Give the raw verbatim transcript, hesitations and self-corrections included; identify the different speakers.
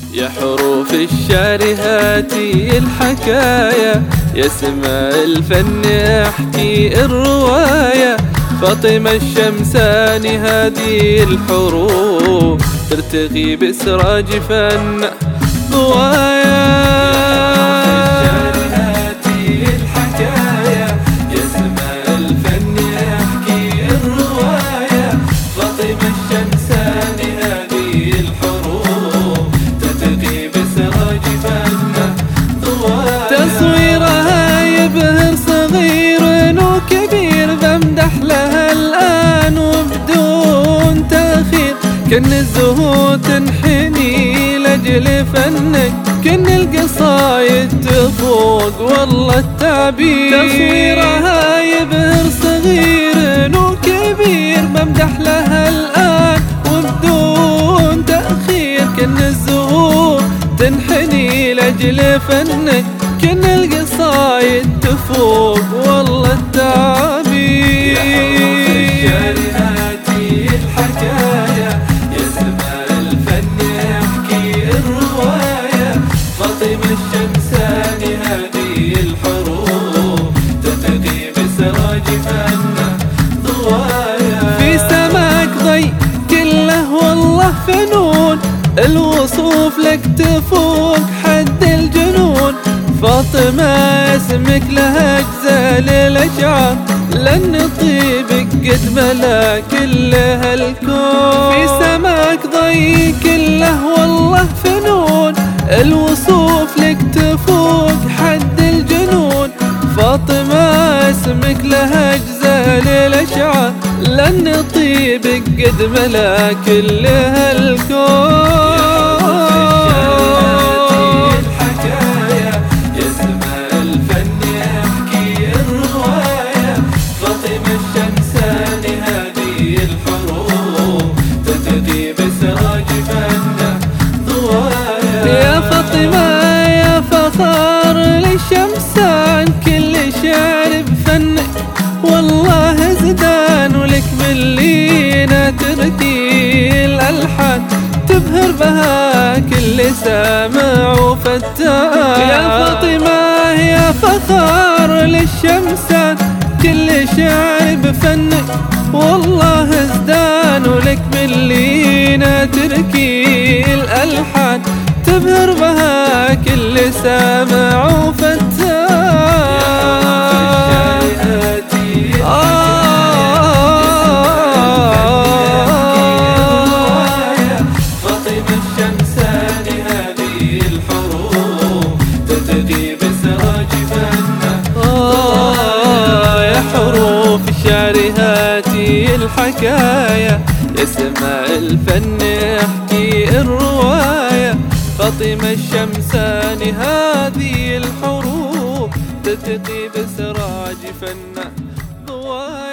Speaker 1: يا حروف الشعر هاتي الحكايا، يا سماء الفن احكي الرواية. فاطمة الشمساني هذه الحروف ترتقي بسراج فن ضوايا. تصويرها يبهر صغير وكبير، بمدح لها الآن وبدون تأخير. كن الزهور تنحني لأجل فنك، كن القصايد تفوق والله التعبير. تصويرها يبهر صغير وكبير، بمدح لها الآن وبدون تأخير. كن الزهور تنحني لأجل فنك، كن القصايد تفوق والله التعبير. يا حروف الشعر هاتي الحكايا، يا سماء الفن احكي الرواية. فاطمة الشمساني هذه الحروف ترتقي بسراج فن ضوايا. في سماك ضي كله والله فنون، الوصوف لك تفوق حد الجنون. فاطمة اسمك لها أجزال الأشعار، لأن طيبك قد ملا كل هالكون. في سماك ضي كله والله فنون، الوصوف لك تفوق حد الجنون. فاطمة اسمك لها أجزال الأشعار، لأن طيبك قد ملا كل هالكون. يا فاطمة يا فخار للشمسان، كل شعر بفنك والله زدان. ولك من لينا ترتيل الألحان، تبهر بها كل سامع وفتان. يا فاطمة يا فخار للشمسان، كل شعر بفنك والله زدان. ولك من لينا تركي الألحان، تبهر بها كل سامع وفتان. فاطمة الشمساني هذه الحروف ترتقي بسراج فن. يا حروف الشعر هاتي الحكايا، يا سماء الفن احكي الرواية. فاطمة الشمساني هذه الحروف ترتقي بسراج فن ضوايا.